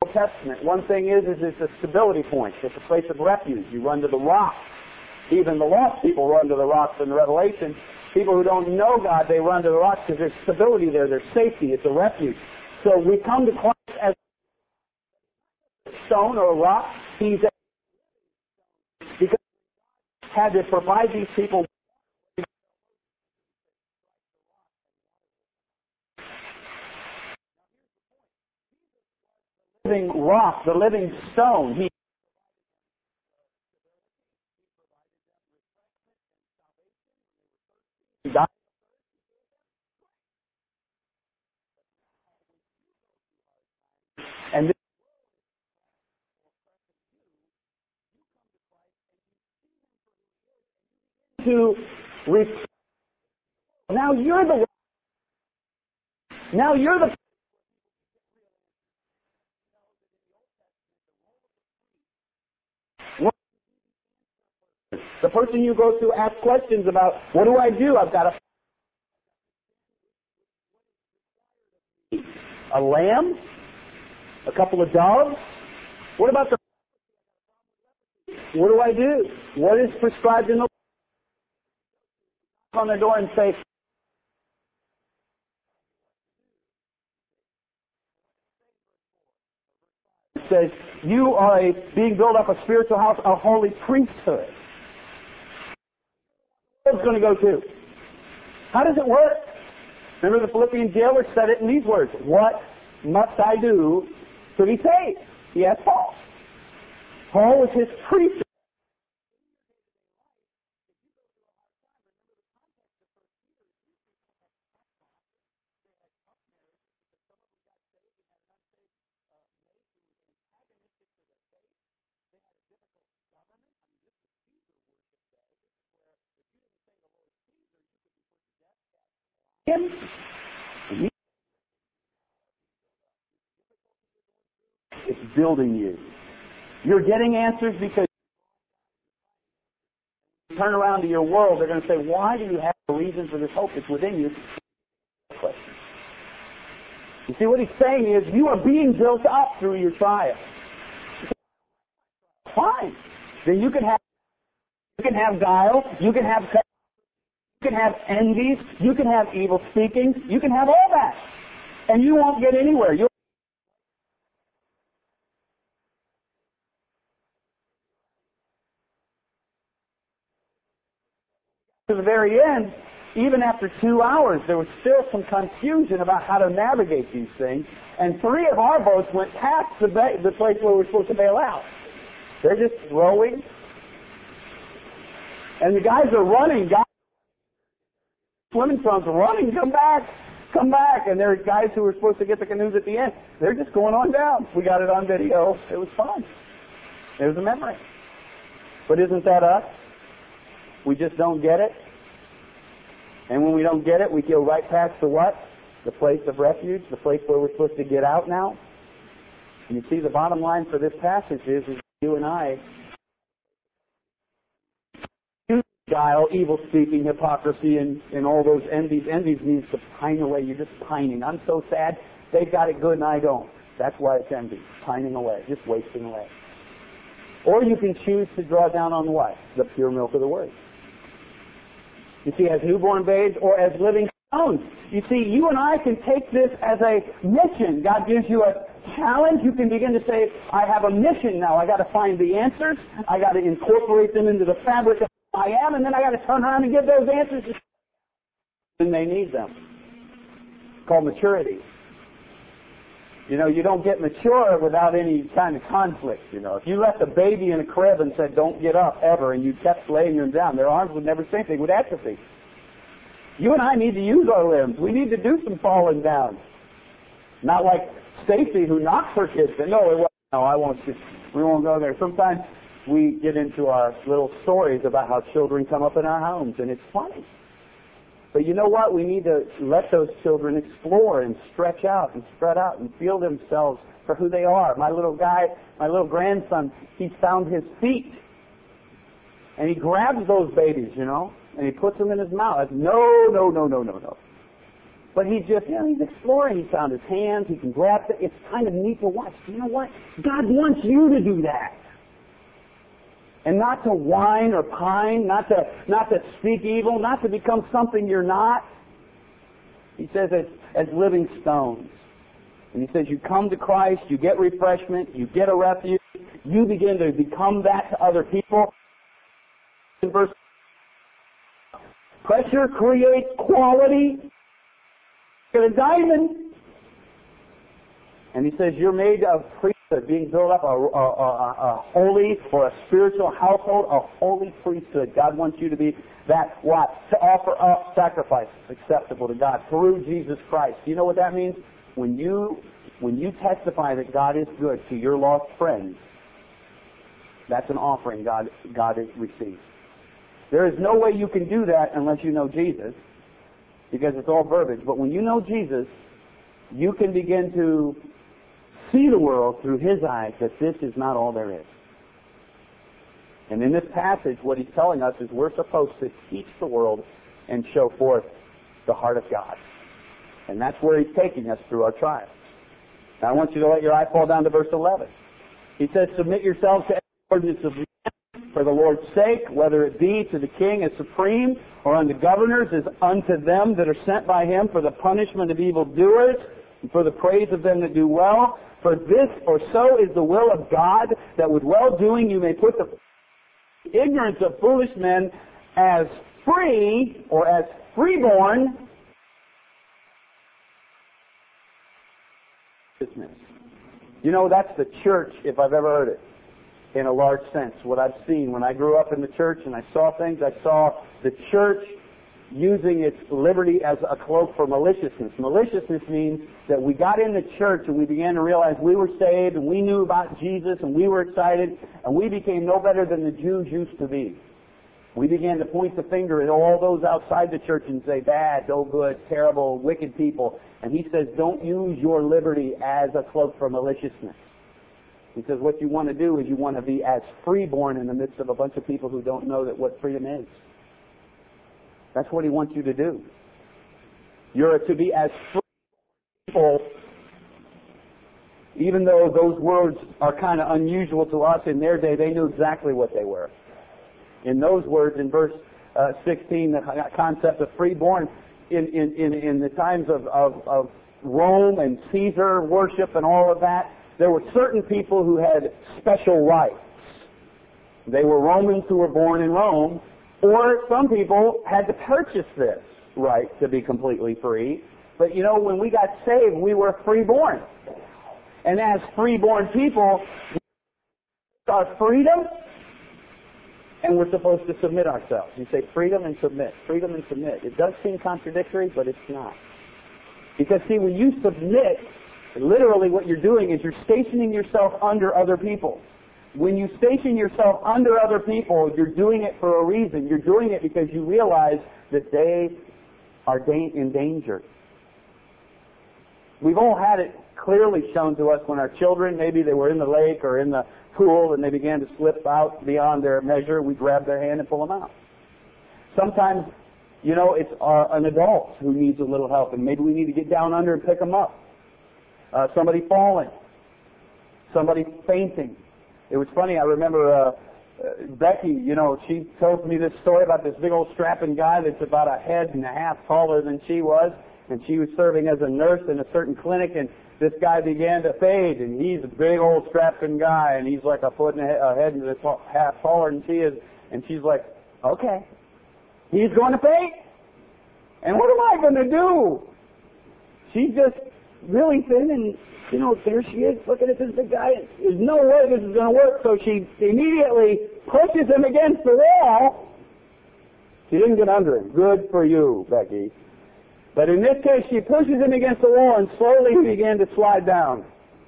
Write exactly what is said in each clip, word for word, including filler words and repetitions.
Old Testament. One thing is, is it's a stability point. It's a place of refuge. You run to the rock. Even the lost people run to the rocks in the Revelation. People who don't know God, they run to the rocks because there's stability there. There's safety. It's a refuge. So we come to Christ as a stone or a rock. He's a, because he had to provide these people the living rock, the living stone. He died. And this to re- now you're the now you're the the person you go to ask questions about. What do I do? I've got a a lamb, a couple of doves. What about the? What do I do? What is prescribed in the on the door and say? It says you are a, being built up a spiritual house, a holy priesthood. What's going to go to? How does it work? Remember the Philippian jailer said it in these words: "What must I do to be saved?" He asked Paul. Paul was his priest. Him. It's building you. You're getting answers because you turn around to your world, they're going to say, why do you have a reason for this hope that's within you? Question. You see, what he's saying is, you are being built up through your trial. Fine. Then you can have you can have guile, you can have you can have envies, you can have evil speaking, you can have all that. And you won't get anywhere. You'll to the very end, even after two hours, there was still some confusion about how to navigate these things. And three of our boats went past the, ba- the place where we're supposed to bail out. They're just rowing. And the guys are running. Guys swimming trunks are running. Come back. Come back. And there are guys who were supposed to get the canoes at the end. They're just going on down. We got it on video. It was fun. It was a memory. But isn't that us? We just don't get it. And when we don't get it, we go right past the what? The place of refuge, the place where we're supposed to get out now. And you see, the bottom line for this passage is, is you and I, guile, evil speaking, hypocrisy, and, and all those envies. Envies means to pine away. You're just pining. I'm so sad. They've got it good and I don't. That's why it's envy. Pining away. Just wasting away. Or you can choose to draw down on what? The pure milk of the Word. You see, as newborn babes or as living stones. You see, you and I can take this as a mission. God gives you a challenge. You can begin to say, I have a mission now. I got to find the answers. I got to incorporate them into the fabric of who I am, and then I got to turn around and give those answers to when they need them. It's called maturity. You know, you don't get mature without any kind of conflict, you know. If you left a baby in a crib and said, don't get up ever, and you kept laying them down, their arms would never say anything, would atrophy. You and I need to use our limbs. We need to do some falling down. Not like Stacy, who knocks her kids. No, it wasn't. No, I won't. We won't go there. Sometimes we get into our little stories about how children come up in our homes, and it's funny. But you know what? We need to let those children explore and stretch out and spread out and feel themselves for who they are. My little guy, my little grandson, he's found his feet. And he grabs those babies, you know, and he puts them in his mouth. No, no, no, no, no, no. But he just, you know, he's exploring. He found his hands. He can grab it. It's kind of neat to watch. You know what? God wants you to do that. And not to whine or pine, not to, not to speak evil, not to become something you're not. He says as, as living stones. And he says you come to Christ, you get refreshment, you get a refuge, you begin to become that to other people. In verse, pressure creates quality. Get a diamond. And he says you're made of priesthood, being built up a, a, a, a holy or a spiritual household, a holy priesthood. God wants you to be that what? To offer up sacrifices acceptable to God through Jesus Christ. You know what that means? When you when you testify that God is good to your lost friends, that's an offering God God receives. There is no way you can do that unless you know Jesus, because it's all verbiage. But when you know Jesus, you can begin to see the world through His eyes, that this is not all there is. And in this passage, what he's telling us is we're supposed to teach the world and show forth the heart of God. And that's where he's taking us through our trials. Now I want you to let your eye fall down to verse eleven. He says, submit yourselves to every ordinance of men for the Lord's sake, whether it be to the king as supreme, or unto governors as unto them that are sent by him for the punishment of evildoers, and for the praise of them that do well. For this or so is the will of God, that with well-doing you may put the ignorance of foolish men as free, or as freeborn, you know, that's the church, if I've ever heard it, in a large sense. What I've seen when I grew up in the church and I saw things, I saw the church using its liberty as a cloak for maliciousness. Maliciousness means that we got in the church and we began to realize we were saved and we knew about Jesus and we were excited, and we became no better than the Jews used to be. We began to point the finger at all those outside the church and say, bad, no good, terrible, wicked people. And he says, don't use your liberty as a cloak for maliciousness. He says what you want to do is you want to be as freeborn in the midst of a bunch of people who don't know that what freedom is. That's what he wants you to do. You're to be as free people, even though those words are kind of unusual to us in their day. They knew exactly what they were. In those words, in verse uh, sixteen, the concept of freeborn, in, in, in, in the times of, of, of Rome and Caesar worship and all of that, there were certain people who had special rights. They were Romans who were born in Rome, or some people had to purchase this right to be completely free. But you know, when we got saved, we were freeborn. And as freeborn people, our freedom, and we're supposed to submit ourselves. You say freedom and submit. Freedom and submit. It does seem contradictory, but it's not. Because see, when you submit, literally what you're doing is you're stationing yourself under other people. When you station yourself under other people, you're doing it for a reason. You're doing it because you realize that they are da- in danger. We've all had it clearly shown to us when our children, maybe they were in the lake or in the pool and they began to slip out beyond their measure. We grab their hand and pull them out. Sometimes, you know, it's uh, an adult who needs a little help, and maybe we need to get down under and pick them up. Uh, somebody falling. Somebody fainting. It was funny, I remember uh, uh, Becky, you know, she told me this story about this big old strapping guy that's about a head and a half taller than she was, and she was serving as a nurse in a certain clinic, and this guy began to fade, and he's a big old strapping guy, and he's like a foot and a head and a half taller than she is, and she's like, okay, he's going to fade? And what am I going to do? She's just really thin, and, you know, there she is, looking at this big guy. There's no way this is going to work, so she immediately pushes him against the wall. She didn't get under him. Good for you, Becky. But in this case, she pushes him against the wall, and slowly he began to slide down.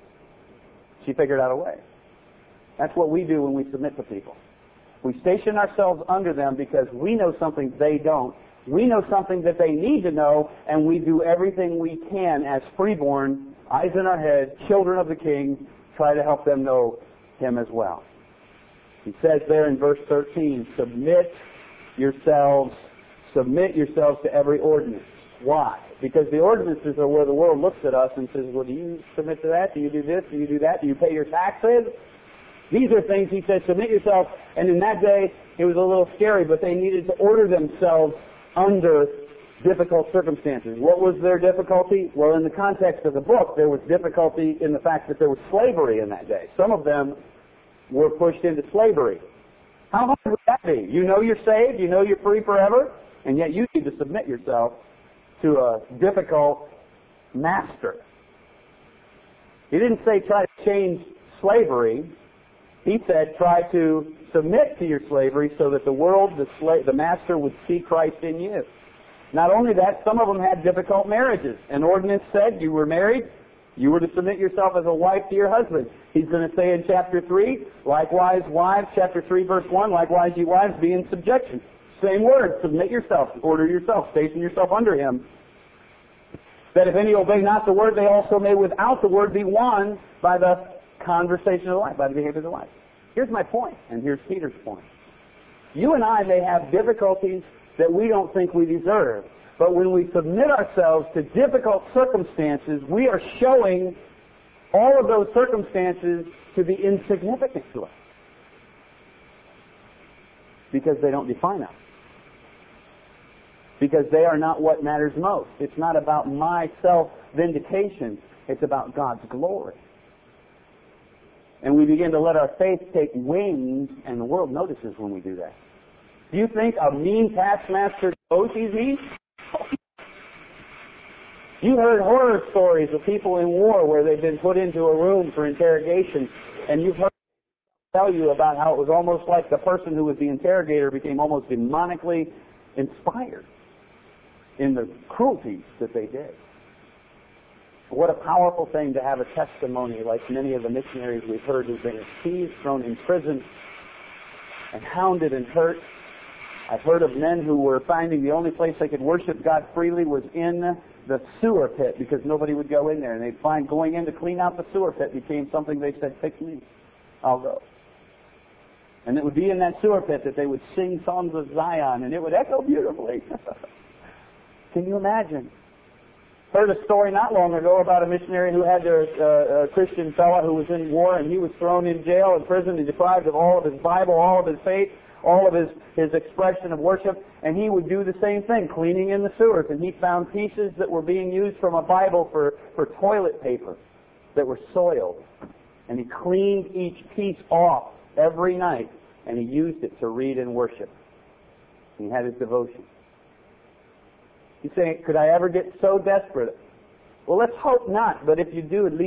She figured out a way. That's what we do when we submit to people. We station ourselves under them because we know something they don't. We know something that they need to know, and we do everything we can as freeborn, eyes in our head, children of the King, try to help them know Him as well. He says there in verse thirteen, submit yourselves, submit yourselves to every ordinance. Why? Because the ordinances are where the world looks at us and says, well, do you submit to that? Do you do this? Do you do that? Do you pay your taxes? These are things, he said, submit yourself. And in that day, it was a little scary, but they needed to order themselves under difficult circumstances. What was their difficulty? Well, in the context of the book, there was difficulty in the fact that there was slavery in that day. Some of them were pushed into slavery. How hard would that be? You know you're saved, you know you're free forever, and yet you need to submit yourself to a difficult master. He didn't say try to change slavery. He said try to submit to your slavery so that the world, the, sla- the master, would see Christ in you. Not only that, some of them had difficult marriages. An ordinance said you were married, you were to submit yourself as a wife to your husband. He's going to say in chapter three, likewise wives, chapter three, verse one, likewise ye wives, be in subjection. Same word, submit yourself, order yourself, station yourself under him. That if any obey not the word, they also may without the word be won by the conversation of the life, by the behavior of the life. Here's my point, and here's Peter's point. You and I may have difficulties that we don't think we deserve, but when we submit ourselves to difficult circumstances, we are showing all of those circumstances to be insignificant to us because they don't define us. Because they are not what matters most. It's not about my self-vindication. It's about God's glory. And we begin to let our faith take wings, and the world notices when we do that. Do you think a mean taskmaster knows he's mean? You heard horror stories of people in war where they've been put into a room for interrogation, and you've heard tell you about how it was almost like the person who was the interrogator became almost demonically inspired in the cruelties that they did. What a powerful thing to have a testimony like many of the missionaries we've heard who've been seized, thrown in prison, and hounded and hurt. I've heard of men who were finding the only place they could worship God freely was in the sewer pit because nobody would go in there. And they'd find going in to clean out the sewer pit became something they said, pick me, I'll go. And it would be in that sewer pit that they would sing songs of Zion, and it would echo beautifully. Can you imagine? Heard a story not long ago about a missionary who had a, uh, a Christian fellow who was in war, and he was thrown in jail and prison and deprived of all of his Bible, all of his faith, all of his, his expression of worship, and he would do the same thing, cleaning in the sewers. And he found pieces that were being used from a Bible for, for toilet paper that were soiled. And he cleaned each piece off every night, and he used it to read and worship. And he had his devotion. He's saying, could I ever get so desperate? Well, let's hope not, but if you do, at least